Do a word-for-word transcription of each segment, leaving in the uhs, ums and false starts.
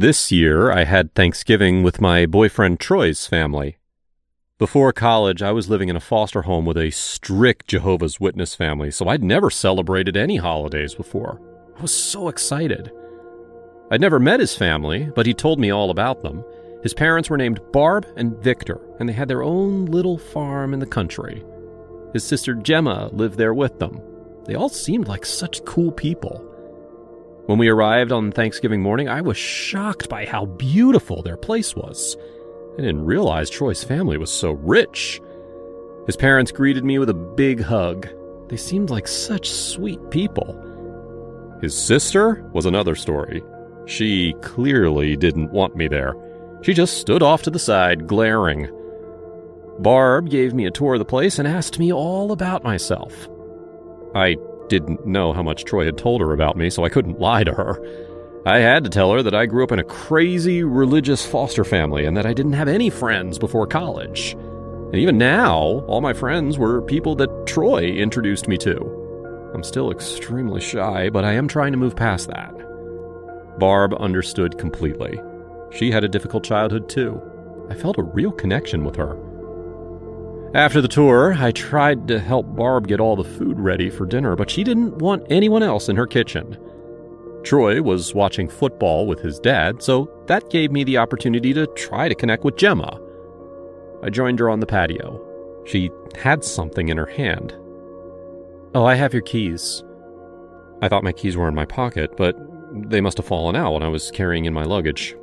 This year, I had Thanksgiving with my boyfriend Troy's family. Before college, I was living in a foster home with a strict Jehovah's Witness family, so I'd never celebrated any holidays before. I was so excited. I'd never met his family, but he told me all about them. His parents were named Barb and Victor, and they had their own little farm in the country. His sister Gemma lived there with them. They all seemed like such cool people. When we arrived on Thanksgiving morning, I was shocked by how beautiful their place was. I didn't realize Troy's family was so rich. His parents greeted me with a big hug. They seemed like such sweet people. His sister was another story. She clearly didn't want me there. She just stood off to the side, glaring. Barb gave me a tour of the place and asked me all about myself. I didn't know how much Troy had told her about me, so I couldn't lie to her. I had to tell her that I grew up in a crazy religious foster family and that I didn't have any friends before college. And even now, all my friends were people that Troy introduced me to. I'm still extremely shy, but I am trying to move past that. Barb understood completely. She had a difficult childhood too. I felt a real connection with her. After the tour, I tried to help Barb get all the food ready for dinner, but she didn't want anyone else in her kitchen. Troy was watching football with his dad, so that gave me the opportunity to try to connect with Gemma. I joined her on the patio. She had something in her hand. "Oh, I have your keys." I thought my keys were in my pocket, but they must have fallen out when I was carrying in my luggage.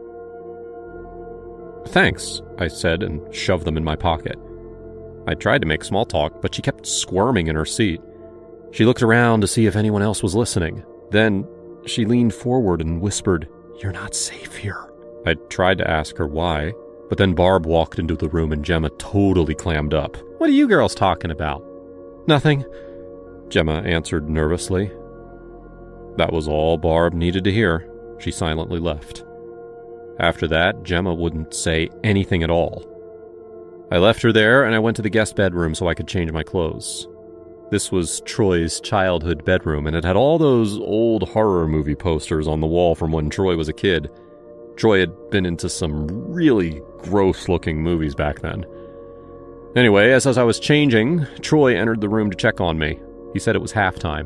"Thanks," I said and shoved them in my pocket. I tried to make small talk, but she kept squirming in her seat. She looked around to see if anyone else was listening. Then she leaned forward and whispered, "You're not safe here." I tried to ask her why, but then Barb walked into the room and Gemma totally clammed up. "What are you girls talking about?" "Nothing," Gemma answered nervously. That was all Barb needed to hear. She silently left. After that, Gemma wouldn't say anything at all. I left her there and I went to the guest bedroom so I could change my clothes. This was Troy's childhood bedroom, and it had all those old horror movie posters on the wall from when Troy was a kid. Troy had been into some really gross-looking movies back then. Anyway, as, as I was changing, Troy entered the room to check on me. He said it was halftime.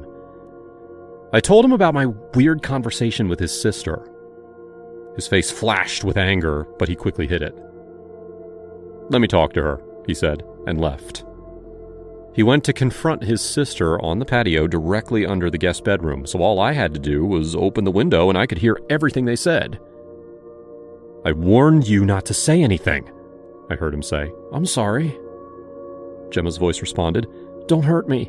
I told him about my weird conversation with his sister. His face flashed with anger, but he quickly hid it. "Let me talk to her," he said, and left. He went to confront his sister on the patio directly under the guest bedroom, so all I had to do was open the window and I could hear everything they said. "I warned you not to say anything," I heard him say. "I'm sorry." Gemma's voice responded, "Don't hurt me."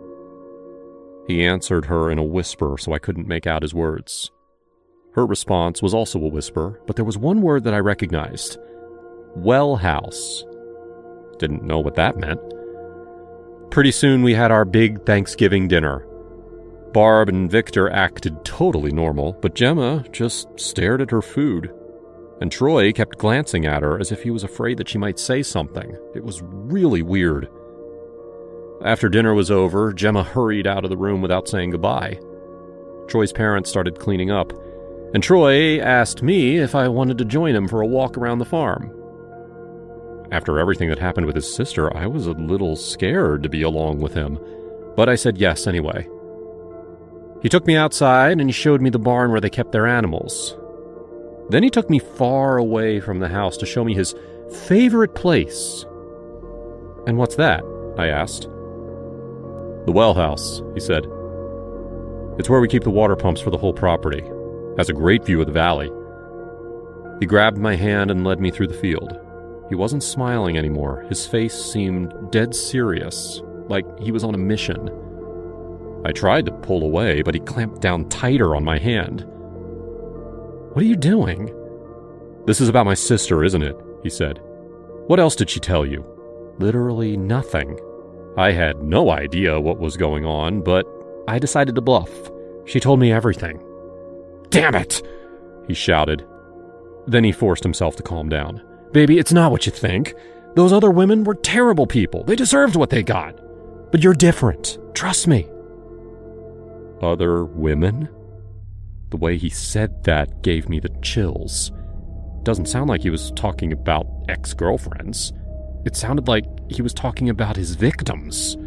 He answered her in a whisper, so I couldn't make out his words. Her response was also a whisper, but there was one word that I recognized. Well house. Didn't know what that meant. Pretty soon we had our big Thanksgiving dinner. Barb and Victor acted totally normal, but Gemma just stared at her food. And Troy kept glancing at her as if he was afraid that she might say something. It was really weird. After dinner was over, Gemma hurried out of the room without saying goodbye. Troy's parents started cleaning up, and Troy asked me if I wanted to join him for a walk around the farm. After everything that happened with his sister, I was a little scared to be along with him, but I said yes anyway. He took me outside and he showed me the barn where they kept their animals. Then he took me far away from the house to show me his favorite place. "And what's that?" I asked. "The well house," he said. "It's where we keep the water pumps for the whole property. Has a great view of the valley." He grabbed my hand and led me through the field. He wasn't smiling anymore. His face seemed dead serious, like he was on a mission. I tried to pull away, but he clamped down tighter on my hand. "What are you doing?" "This is about my sister, isn't it?" he said. "What else did she tell you?" "Literally nothing." I had no idea what was going on, but I decided to bluff. "She told me everything." "Damn it!" he shouted. Then he forced himself to calm down. "Baby, it's not what you think. Those other women were terrible people. They deserved what they got. But you're different. Trust me." Other women? The way he said that gave me the chills. Doesn't sound like he was talking about ex-girlfriends. It sounded like he was talking about his victims.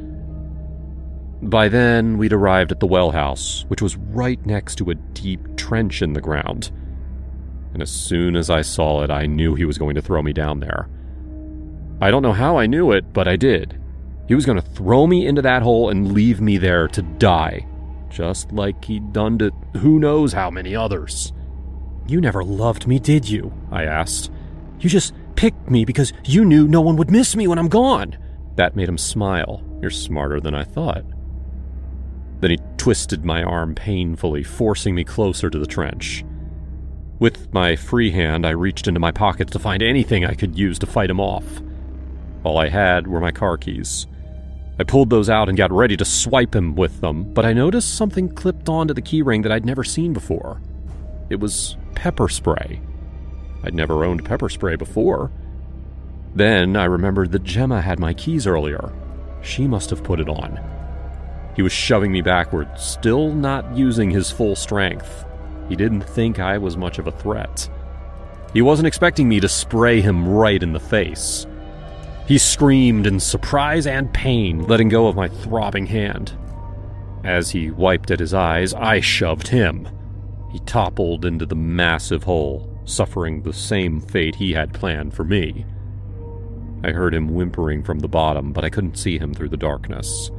By then, we'd arrived at the well house, which was right next to a deep trench in the ground. And as soon as I saw it, I knew he was going to throw me down there. I don't know how I knew it, but I did. He was going to throw me into that hole and leave me there to die, just like he'd done to who knows how many others. "You never loved me, did you?" I asked. "You just picked me because you knew no one would miss me when I'm gone." That made him smile. "You're smarter than I thought." Then he twisted my arm painfully, forcing me closer to the trench. With my free hand, I reached into my pockets to find anything I could use to fight him off. All I had were my car keys. I pulled those out and got ready to swipe him with them, but I noticed something clipped onto the keyring that I'd never seen before. It was pepper spray. I'd never owned pepper spray before. Then I remembered that Gemma had my keys earlier. She must have put it on. He was shoving me backward, still not using his full strength. He didn't think I was much of a threat. He wasn't expecting me to spray him right in the face. He screamed in surprise and pain, letting go of my throbbing hand. As he wiped at his eyes, I shoved him. He toppled into the massive hole, suffering the same fate he had planned for me. I heard him whimpering from the bottom, but I couldn't see him through the darkness.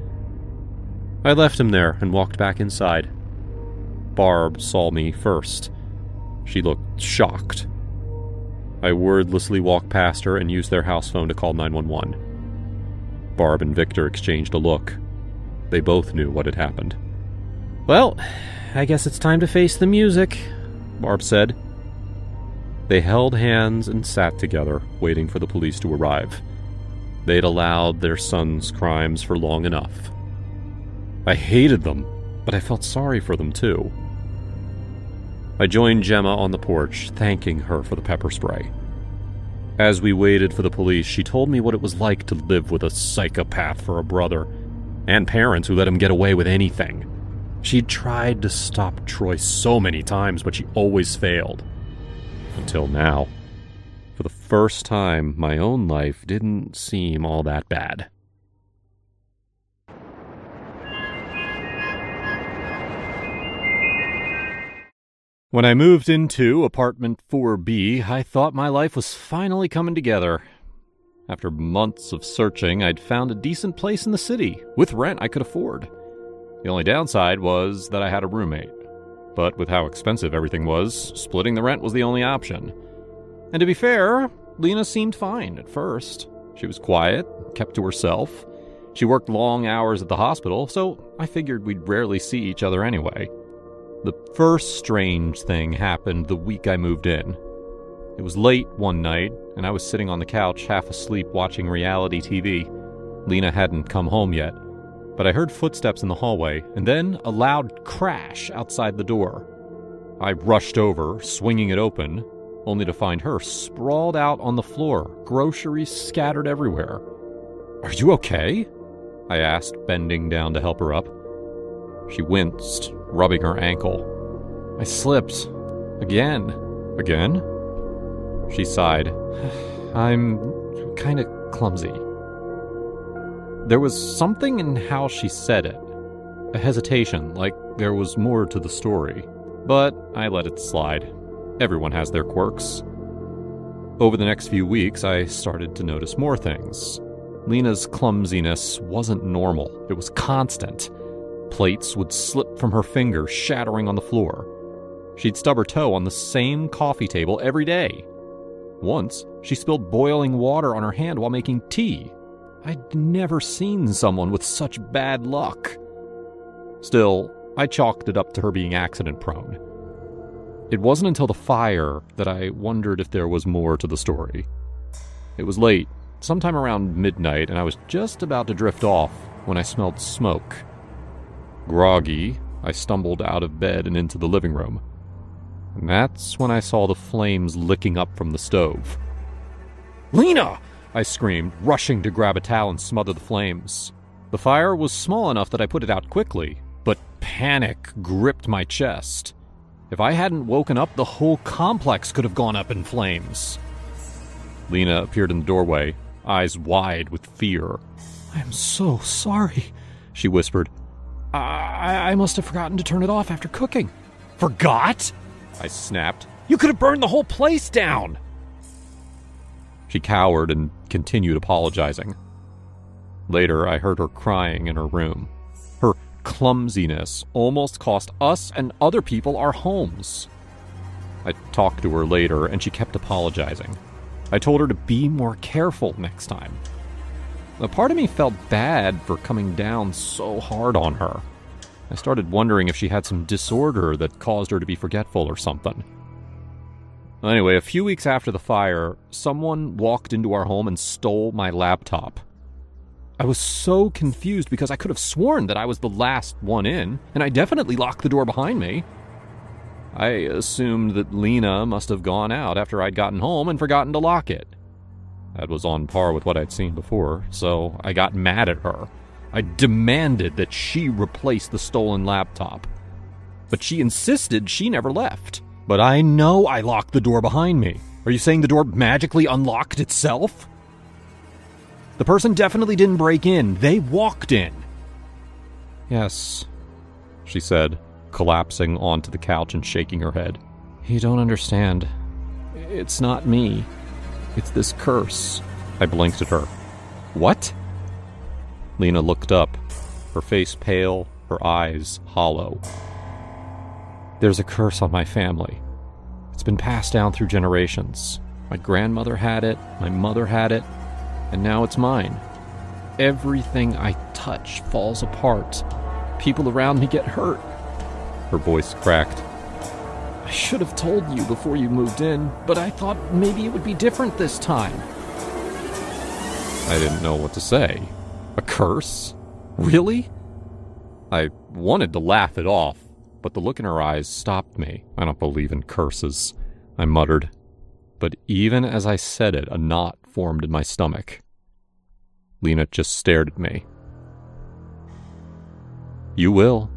I left him there and walked back inside. Barb saw me first. She looked shocked. I wordlessly walked past her and used their house phone to call nine one one. Barb and Victor exchanged a look. They both knew what had happened. "Well, I guess it's time to face the music," Barb said. They held hands and sat together, waiting for the police to arrive. They'd allowed their son's crimes for long enough. I hated them, but I felt sorry for them too. I joined Gemma on the porch, thanking her for the pepper spray. As we waited for the police, she told me what it was like to live with a psychopath for a brother, and parents who let him get away with anything. She'd tried to stop Troy so many times, but she always failed. Until now. For the first time, my own life didn't seem all that bad. When I moved into apartment four B, I thought my life was finally coming together. After months of searching, I'd found a decent place in the city, with rent I could afford. The only downside was that I had a roommate. But with how expensive everything was, splitting the rent was the only option. And to be fair, Lena seemed fine at first. She was quiet, kept to herself. She worked long hours at the hospital, so I figured we'd rarely see each other anyway. The first strange thing happened the week I moved in. It was late one night, and I was sitting on the couch half asleep watching reality T V. Lena hadn't come home yet, but I heard footsteps in the hallway, and then a loud crash outside the door. I rushed over, swinging it open, only to find her sprawled out on the floor, groceries scattered everywhere. "Are you okay?" I asked, bending down to help her up. She winced, rubbing her ankle. "I slipped. Again." "Again?" She sighed. "I'm kind of clumsy." There was something in how she said it. A hesitation, like there was more to the story. But I let it slide. Everyone has their quirks. Over the next few weeks, I started to notice more things. Lena's clumsiness wasn't normal. It was constant. Plates would slip from her fingers, shattering on the floor. She'd stub her toe on the same coffee table every day. Once, she spilled boiling water on her hand while making tea. I'd never seen someone with such bad luck. Still, I chalked it up to her being accident-prone. It wasn't until the fire that I wondered if there was more to the story. It was late, sometime around midnight, and I was just about to drift off when I smelled smoke. Groggy, I stumbled out of bed and into the living room. And that's when I saw the flames licking up from the stove. "Lena!" I screamed, rushing to grab a towel and smother the flames. The fire was small enough that I put it out quickly, but panic gripped my chest. If I hadn't woken up, the whole complex could have gone up in flames. Lena appeared in the doorway, eyes wide with fear. "I am so sorry," she whispered. I, I must have forgotten to turn it off after cooking." "Forgot?" I snapped. "You could have burned the whole place down!" She cowered and continued apologizing. Later, I heard her crying in her room. Her clumsiness almost cost us and other people our homes. I talked to her later, and she kept apologizing. I told her to be more careful next time. A part of me felt bad for coming down so hard on her. I started wondering if she had some disorder that caused her to be forgetful or something. Anyway, a few weeks after the fire, someone walked into our home and stole my laptop. I was so confused because I could have sworn that I was the last one in, and I definitely locked the door behind me. I assumed that Lena must have gone out after I'd gotten home and forgotten to lock it. That was on par with what I'd seen before, so I got mad at her. I demanded that she replace the stolen laptop. But she insisted she never left. "But I know I locked the door behind me. Are you saying the door magically unlocked itself?" "The person definitely didn't break in. They walked in." "Yes," she said, collapsing onto the couch and shaking her head. "You don't understand. It's not me. It's this curse." I blinked at her. "What?" Lena looked up, her face pale, her eyes hollow. "There's a curse on my family. It's been passed down through generations. My grandmother had it, my mother had it, and now it's mine. Everything I touch falls apart. People around me get hurt." Her voice cracked. "I should have told you before you moved in, but I thought maybe it would be different this time." I didn't know what to say. A curse? Really? I wanted to laugh it off, but the look in her eyes stopped me. "I don't believe in curses," I muttered. But even as I said it, a knot formed in my stomach. Lena just stared at me. "You will."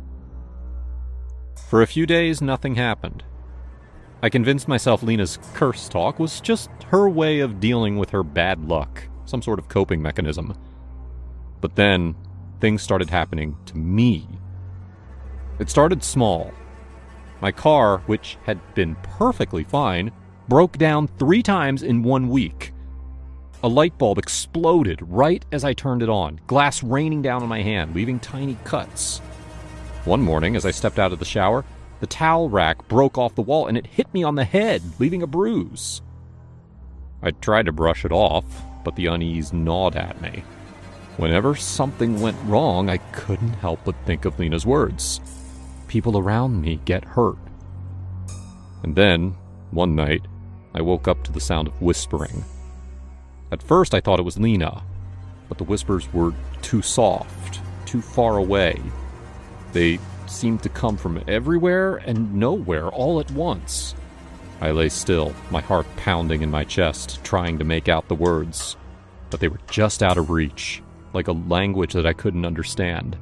For a few days, nothing happened. I convinced myself Lena's curse talk was just her way of dealing with her bad luck, some sort of coping mechanism. But then, things started happening to me. It started small. My car, which had been perfectly fine, broke down three times in one week. A light bulb exploded right as I turned it on, glass raining down on my hand, leaving tiny cuts. One morning, as I stepped out of the shower, the towel rack broke off the wall and it hit me on the head, leaving a bruise. I tried to brush it off, but the unease gnawed at me. Whenever something went wrong, I couldn't help but think of Lena's words. People around me get hurt. And then, one night, I woke up to the sound of whispering. At first, I thought it was Lena, but the whispers were too soft, too far away. They seemed to come from everywhere and nowhere all at once. I lay still, my heart pounding in my chest, trying to make out the words, but they were just out of reach, like a language that I couldn't understand.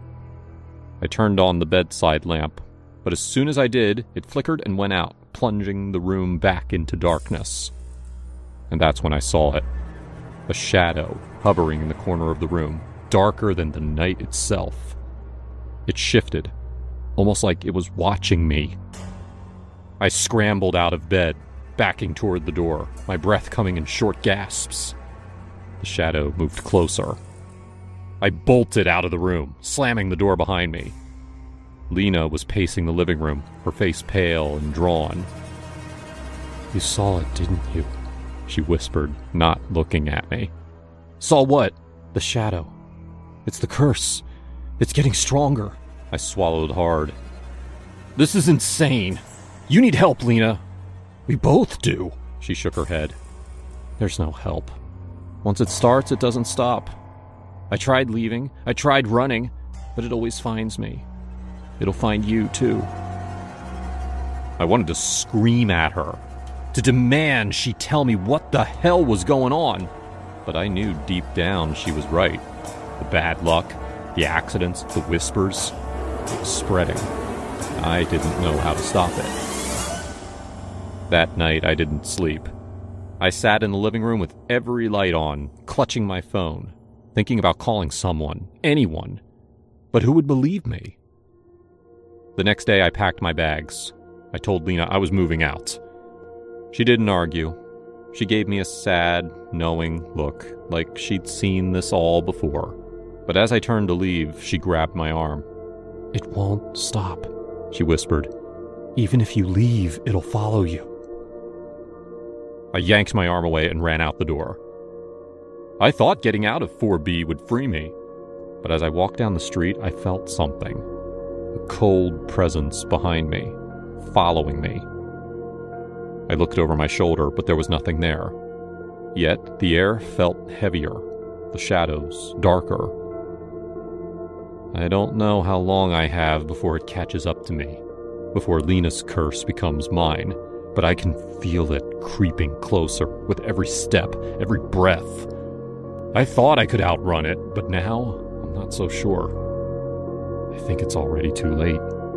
I turned on the bedside lamp, but as soon as I did, it flickered and went out, plunging the room back into darkness. And that's when I saw it. A shadow hovering in the corner of the room, darker than the night itself. It shifted, almost like it was watching me. I scrambled out of bed, backing toward the door, my breath coming in short gasps. The shadow moved closer. I bolted out of the room, slamming the door behind me. Lena was pacing the living room, her face pale and drawn. "You saw it, didn't you?" she whispered, not looking at me. "Saw what?" "The shadow. It's the curse. It's getting stronger." I swallowed hard. "This is insane. You need help, Lena." "We both do." She shook her head. "There's no help. Once it starts, it doesn't stop. I tried leaving. I tried running, but it always finds me. It'll find you, too." I wanted to scream at her, to demand she tell me what the hell was going on. But I knew deep down she was right. The bad luck, the accidents, the whispers, it was spreading. I didn't know how to stop it. That night, I didn't sleep. I sat in the living room with every light on, clutching my phone, thinking about calling someone, anyone. But who would believe me? The next day, I packed my bags. I told Lena I was moving out. She didn't argue. She gave me a sad, knowing look, like she'd seen this all before. But as I turned to leave, she grabbed my arm. "It won't stop," she whispered. "Even if you leave, it'll follow you." I yanked my arm away and ran out the door. I thought getting out of four B would free me, but as I walked down the street, I felt something. A cold presence behind me, following me. I looked over my shoulder, but there was nothing there. Yet the air felt heavier, the shadows darker. I don't know how long I have before it catches up to me, before Lena's curse becomes mine, but I can feel it creeping closer with every step, every breath. I thought I could outrun it, but now I'm not so sure. I think it's already too late.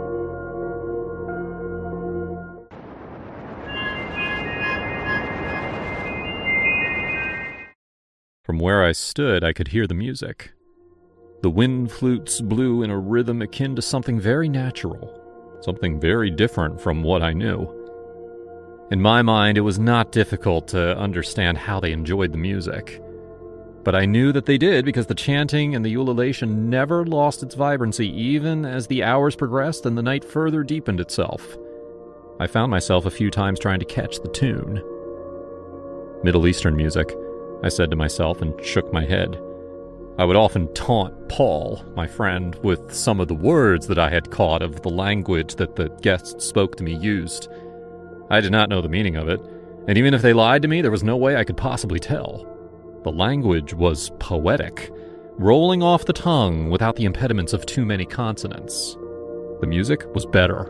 From where I stood, I could hear the music. The wind flutes blew in a rhythm akin to something very natural, something very different from what I knew. In my mind, it was not difficult to understand how they enjoyed the music. But I knew that they did because the chanting and the ululation never lost its vibrancy even as the hours progressed and the night further deepened itself. I found myself a few times trying to catch the tune. Middle Eastern music, I said to myself and shook my head. I would often taunt Paul, my friend, with some of the words that I had caught of the language that the guests spoke to me used. I did not know the meaning of it, and even if they lied to me, there was no way I could possibly tell. The language was poetic, rolling off the tongue without the impediments of too many consonants. The music was better.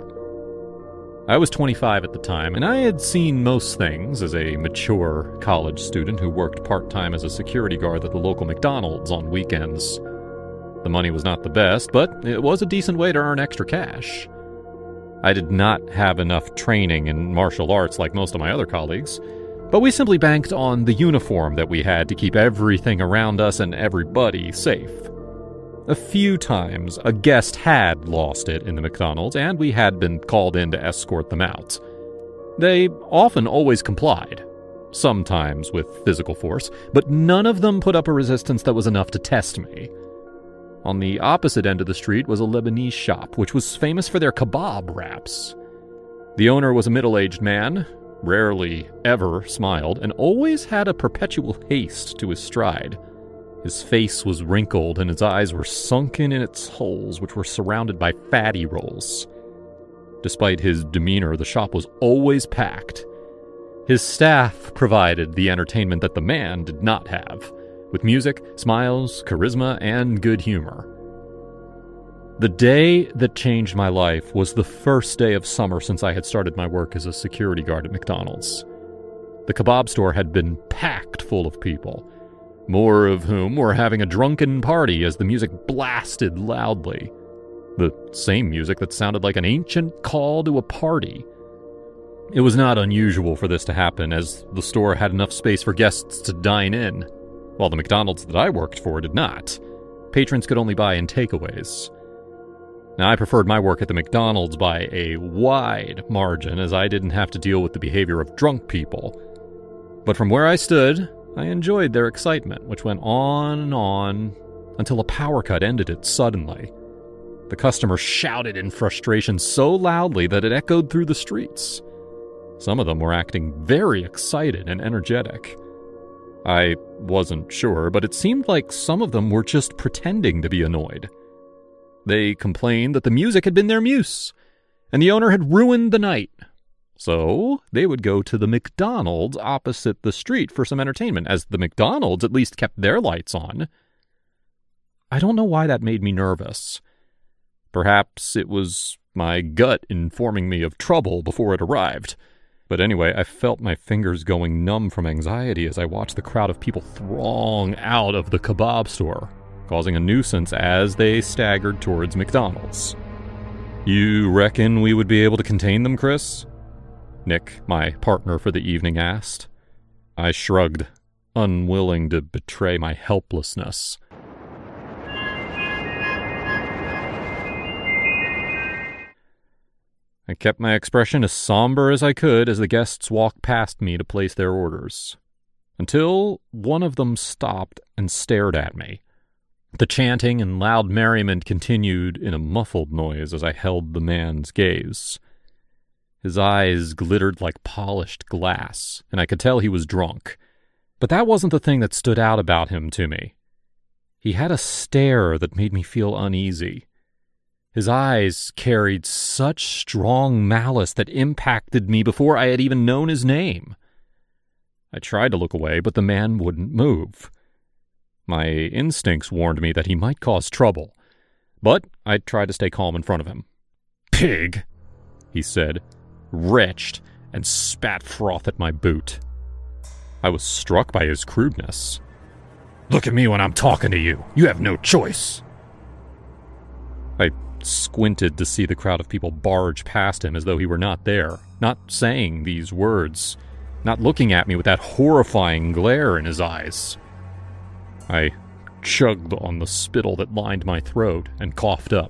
I was twenty-five at the time, and I had seen most things as a mature college student who worked part-time as a security guard at the local McDonald's on weekends. The money was not the best, but it was a decent way to earn extra cash. I did not have enough training in martial arts like most of my other colleagues, but we simply banked on the uniform that we had to keep everything around us and everybody safe. A few times, a guest had lost it in the McDonald's, and we had been called in to escort them out. They often always complied, sometimes with physical force, but none of them put up a resistance that was enough to test me. On the opposite end of the street was a Lebanese shop, which was famous for their kebab wraps. The owner was a middle-aged man, rarely ever smiled, and always had a perpetual haste to his stride. His face was wrinkled, and his eyes were sunken in its holes, which were surrounded by fatty rolls. Despite his demeanor, the shop was always packed. His staff provided the entertainment that the man did not have, with music, smiles, charisma, and good humor. The day that changed my life was the first day of summer since I had started my work as a security guard at McDonald's. The kebab store had been packed full of people, more of whom were having a drunken party as the music blasted loudly. The same music that sounded like an ancient call to a party. It was not unusual for this to happen, as the store had enough space for guests to dine in, while the McDonald's that I worked for did not. Patrons could only buy in takeaways. Now, I preferred my work at the McDonald's by a wide margin, as I didn't have to deal with the behavior of drunk people. But from where I stood, I enjoyed their excitement, which went on and on until a power cut ended it suddenly. The customers shouted in frustration so loudly that it echoed through the streets. Some of them were acting very excited and energetic. I wasn't sure, but it seemed like some of them were just pretending to be annoyed. They complained that the music had been their muse, and the owner had ruined the night. So they would go to the McDonald's opposite the street for some entertainment, as the McDonald's at least kept their lights on. I don't know why that made me nervous. Perhaps it was my gut informing me of trouble before it arrived. But anyway, I felt my fingers going numb from anxiety as I watched the crowd of people throng out of the kebab store, causing a nuisance as they staggered towards McDonald's. You reckon we would be able to contain them, Chris? Nick, my partner for the evening, asked. I shrugged, unwilling to betray my helplessness. I kept my expression as somber as I could as the guests walked past me to place their orders, until one of them stopped and stared at me. The chanting and loud merriment continued in a muffled noise as I held the man's gaze. His eyes glittered like polished glass, and I could tell he was drunk. But that wasn't the thing that stood out about him to me. He had a stare that made me feel uneasy. His eyes carried such strong malice that impacted me before I had even known his name. I tried to look away, but the man wouldn't move. My instincts warned me that he might cause trouble, but I tried to stay calm in front of him. "Pig," he said, retched, and spat froth at my boot. I was struck by his crudeness. "Look at me when I'm talking to you. You have no choice." I squinted to see the crowd of people barge past him as though he were not there, not saying these words, not looking at me with that horrifying glare in his eyes. I chugged on the spittle that lined my throat and coughed up.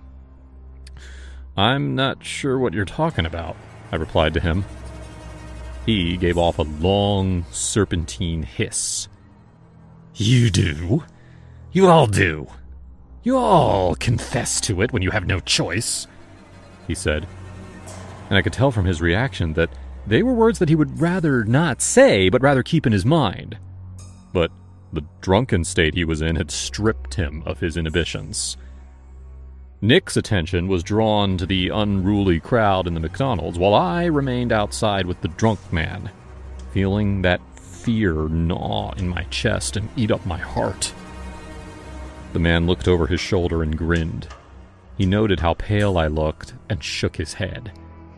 "I'm not sure what you're talking about," I replied to him. He gave off a long, serpentine hiss. "You do? You all do. You all confess to it when you have no choice," he said. And I could tell from his reaction that they were words that he would rather not say, but rather keep in his mind. But the drunken state he was in had stripped him of his inhibitions. Nick's attention was drawn to the unruly crowd in the McDonald's, while I remained outside with the drunk man, feeling that fear gnaw in my chest and eat up my heart. The man looked over his shoulder and grinned. He noted how pale I looked and shook his head.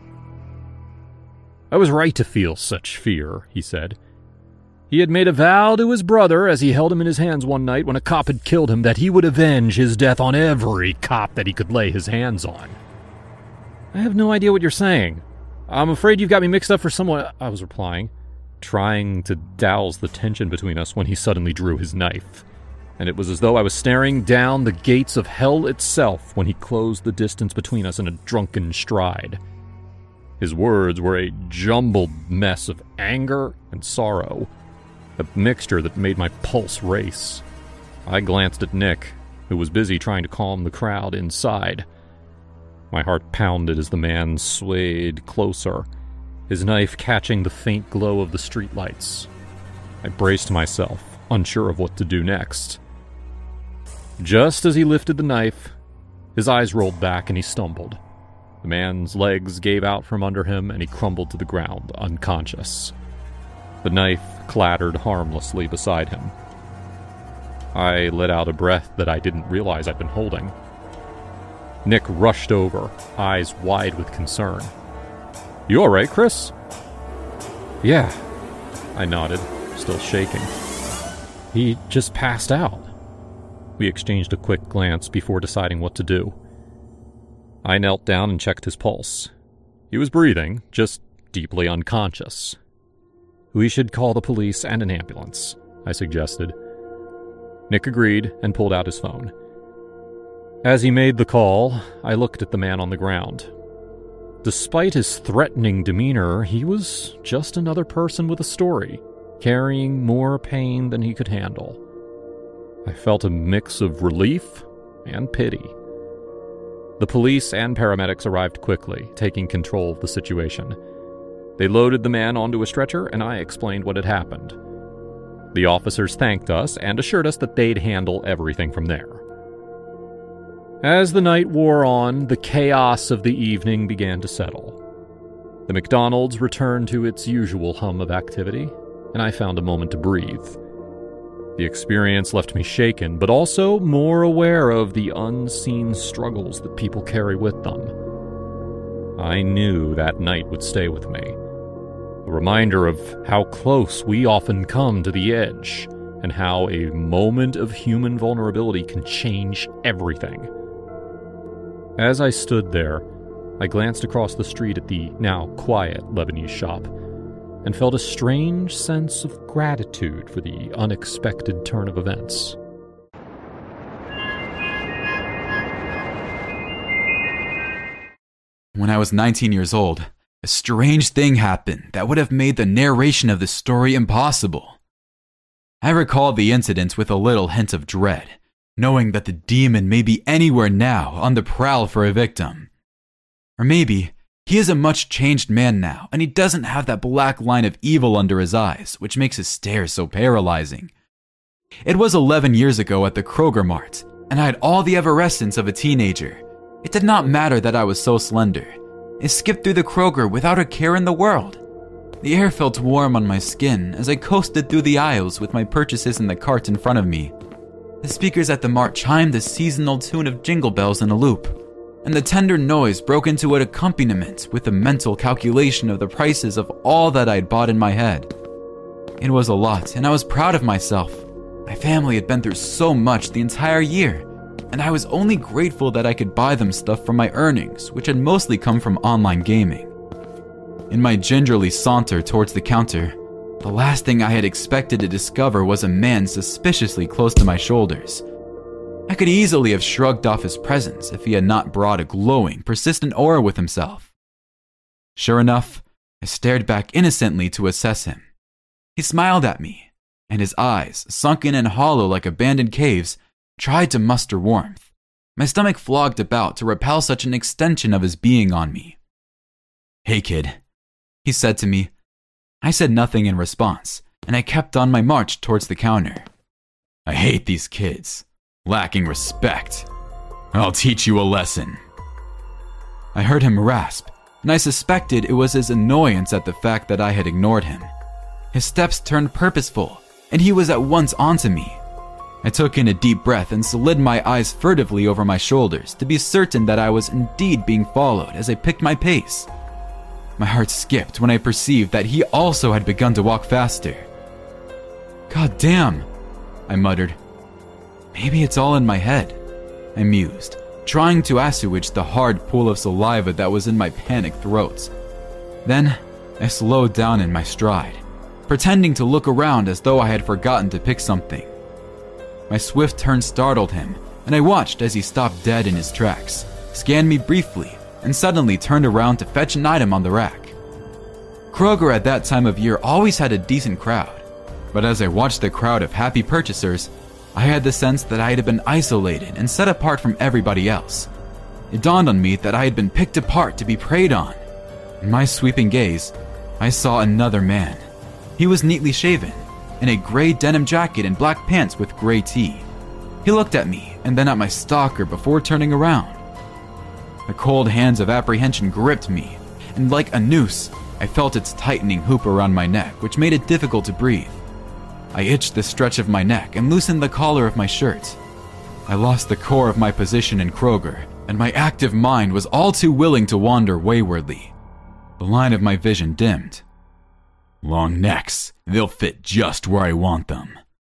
"I was right to feel such fear," he said. "He had made a vow to his brother as he held him in his hands one night when a cop had killed him that he would avenge his death on every cop that he could lay his hands on." "I have no idea what you're saying. I'm afraid you've got me mixed up for someone," I was replying, trying to douse the tension between us when he suddenly drew his knife. And it was as though I was staring down the gates of hell itself when he closed the distance between us in a drunken stride. His words were a jumbled mess of anger and sorrow, a mixture that made my pulse race. I glanced at Nick, who was busy trying to calm the crowd inside. My heart pounded as the man swayed closer, his knife catching the faint glow of the streetlights. I braced myself, unsure of what to do next. Just as he lifted the knife, his eyes rolled back and he stumbled. The man's legs gave out from under him and he crumbled to the ground, unconscious. The knife clattered harmlessly beside him. I let out a breath that I didn't realize I'd been holding. Nick rushed over, eyes wide with concern. "You all right, Chris?" "Yeah," I nodded, still shaking. "He just passed out." We exchanged a quick glance before deciding what to do. I knelt down and checked his pulse. He was breathing, just deeply unconscious. "We should call the police and an ambulance," I suggested. Nick agreed and pulled out his phone. As he made the call, I looked at the man on the ground. Despite his threatening demeanor, he was just another person with a story, carrying more pain than he could handle. I felt a mix of relief and pity. The police and paramedics arrived quickly, taking control of the situation. They loaded the man onto a stretcher, and I explained what had happened. The officers thanked us and assured us that they'd handle everything from there. As the night wore on, the chaos of the evening began to settle. The McDonald's returned to its usual hum of activity, and I found a moment to breathe. The experience left me shaken, but also more aware of the unseen struggles that people carry with them. I knew that night would stay with me. A reminder of how close we often come to the edge, and how a moment of human vulnerability can change everything. As I stood there, I glanced across the street at the now quiet Lebanese shop and felt a strange sense of gratitude for the unexpected turn of events. When I was nineteen years old, a strange thing happened that would have made the narration of the story impossible. I recall the incident with a little hint of dread, knowing that the demon may be anywhere now on the prowl for a victim. Or maybe he is a much changed man now, and he doesn't have that black line of evil under his eyes, which makes his stare so paralyzing. It was eleven years ago at the Kroger Mart, and I had all the effervescence of a teenager. It did not matter that I was so slender. I skipped through the Kroger without a care in the world. The air felt warm on my skin as I coasted through the aisles with my purchases in the cart in front of me. The speakers at the mart chimed the seasonal tune of Jingle Bells in a loop, and the tender noise broke into an accompaniment with a mental calculation of the prices of all that I had bought in my head. It was a lot, and I was proud of myself. My family had been through so much the entire year, and I was only grateful that I could buy them stuff from my earnings, which had mostly come from online gaming. In my gingerly saunter towards the counter, the last thing I had expected to discover was a man suspiciously close to my shoulders. I could easily have shrugged off his presence if he had not brought a glowing, persistent aura with himself. Sure enough, I stared back innocently to assess him. He smiled at me, and his eyes, sunken and hollow like abandoned caves, tried to muster warmth. My stomach flogged about to repel such an extension of his being on me. "Hey kid," he said to me. I said nothing in response, and I kept on my march towards the counter. "I hate these kids. Lacking respect. I'll teach you a lesson." I heard him rasp, and I suspected it was his annoyance at the fact that I had ignored him. His steps turned purposeful, and he was at once onto me. I took in a deep breath and slid my eyes furtively over my shoulders to be certain that I was indeed being followed as I picked my pace. My heart skipped when I perceived that he also had begun to walk faster. "God damn," I muttered. "Maybe it's all in my head," I mused, trying to assuage the hard pool of saliva that was in my panicked throat. Then I slowed down in my stride, pretending to look around as though I had forgotten to pick something. My swift turn startled him, and I watched as he stopped dead in his tracks, scanned me briefly, and suddenly turned around to fetch an item on the rack. Kroger at that time of year always had a decent crowd, but as I watched the crowd of happy purchasers, I had the sense that I had been isolated and set apart from everybody else. It dawned on me that I had been picked apart to be preyed on. In my sweeping gaze, I saw another man. He was neatly shaven, in a gray denim jacket and black pants with gray tee. He looked at me and then at my stalker before turning around. The cold hands of apprehension gripped me, and like a noose, I felt its tightening hoop around my neck, which made it difficult to breathe. I itched the stretch of my neck and loosened the collar of my shirt. I lost the core of my position in Kroger, and my active mind was all too willing to wander waywardly. The line of my vision dimmed. "Long necks, they'll fit just where I want them."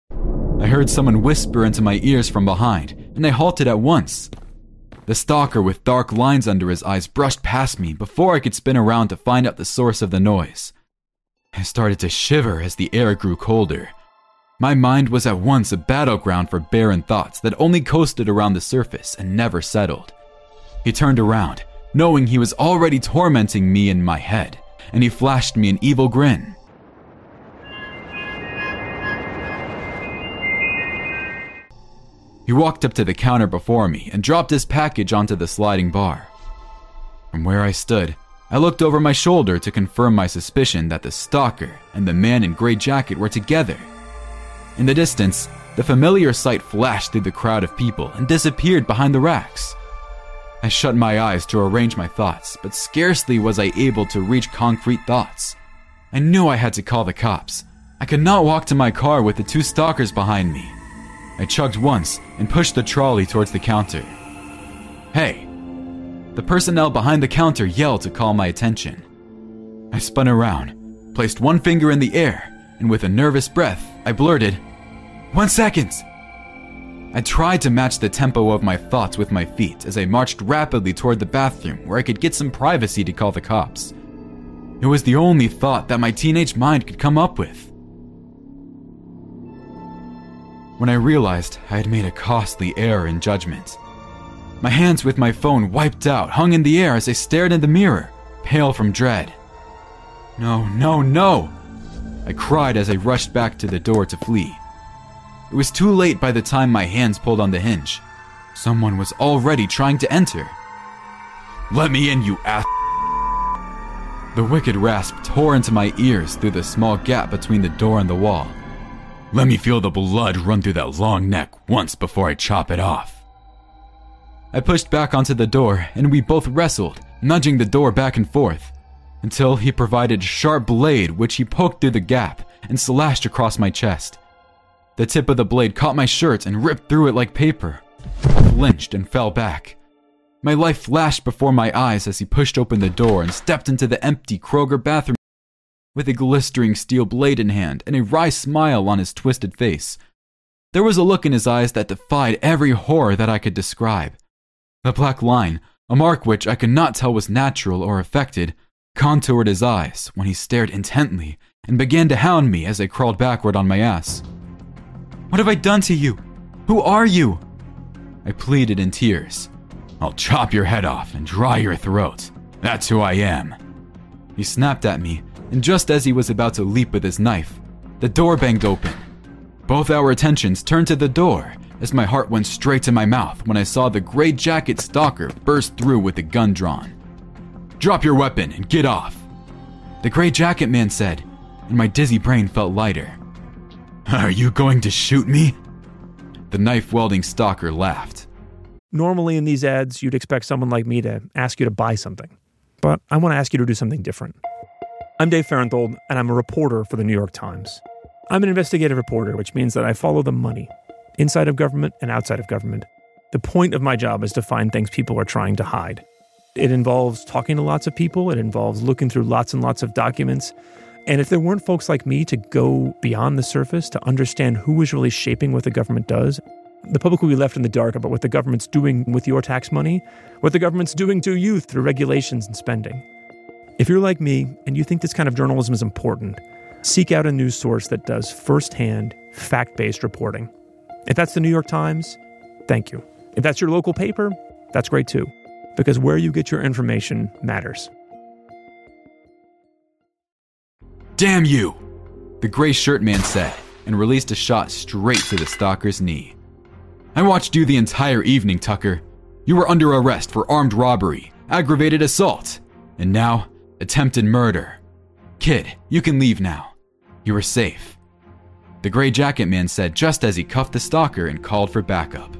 I heard someone whisper into my ears from behind, and I halted at once. The stalker with dark lines under his eyes brushed past me before I could spin around to find out the source of the noise. I started to shiver as the air grew colder. My mind was at once a battleground for barren thoughts that only coasted around the surface and never settled. He turned around, knowing he was already tormenting me in my head, and he flashed me an evil grin. He walked up to the counter before me and dropped his package onto the sliding bar. From where I stood, I looked over my shoulder to confirm my suspicion that the stalker and the man in gray jacket were together. In the distance, the familiar sight flashed through the crowd of people and disappeared behind the racks. I shut my eyes to arrange my thoughts, but scarcely was I able to reach concrete thoughts. I knew I had to call the cops. I could not walk to my car with the two stalkers behind me. I chugged once and pushed the trolley towards the counter. "Hey!" The personnel behind the counter yelled to call my attention. I spun around, placed one finger in the air, and with a nervous breath, I blurted, "One second!" I tried to match the tempo of my thoughts with my feet as I marched rapidly toward the bathroom where I could get some privacy to call the cops. It was the only thought that my teenage mind could come up with. When I realized I had made a costly error in judgment, my hands with my phone wiped out hung in the air as I stared in the mirror, pale from dread. No, no, no! I cried as I rushed back to the door to flee. It was too late by the time my hands pulled on the hinge. Someone was already trying to enter. "Let me in, you ass!" The wicked rasp tore into my ears through the small gap between the door and the wall. "Let me feel the blood run through that long neck once before I chop it off." I pushed back onto the door and we both wrestled, nudging the door back and forth, until he provided a sharp blade which he poked through the gap and slashed across my chest. The tip of the blade caught my shirt and ripped through it like paper. I flinched and fell back. My life flashed before my eyes as he pushed open the door and stepped into the empty Kroger bathroom with a glistering steel blade in hand and a wry smile on his twisted face. There was a look in his eyes that defied every horror that I could describe. The black line, a mark which I could not tell was natural or affected, contoured his eyes when he stared intently and began to hound me as I crawled backward on my ass. "What have I done to you? Who are you?" I pleaded in tears. "I'll chop your head off and dry your throat. That's who I am." He snapped at me, and just as he was about to leap with his knife, the door banged open. Both our attentions turned to the door as my heart went straight to my mouth when I saw the gray jacket stalker burst through with a gun drawn. "Drop your weapon and get off," the gray jacket man said, and my dizzy brain felt lighter. "Are you going to shoot me?" The knife-wielding stalker laughed. Normally in these ads, you'd expect someone like me to ask you to buy something. But I want to ask you to do something different. I'm Dave Farenthold, and I'm a reporter for the New York Times. I'm an investigative reporter, which means that I follow the money, inside of government and outside of government. The point of my job is to find things people are trying to hide. It involves talking to lots of people. It involves looking through lots and lots of documents. And if there weren't folks like me to go beyond the surface to understand who is really shaping what the government does, the public will be left in the dark about what the government's doing with your tax money, what the government's doing to you through regulations and spending. If you're like me and you think this kind of journalism is important, seek out a news source that does firsthand, fact-based reporting. If that's the New York Times, thank you. If that's your local paper, that's great too, because where you get your information matters. "Damn you!" the gray shirt man said, and released a shot straight to the stalker's knee. "I watched you the entire evening, Tucker. You were under arrest for armed robbery, aggravated assault, and now, attempted murder. Kid, you can leave now. You are safe," the gray jacket man said just as he cuffed the stalker and called for backup.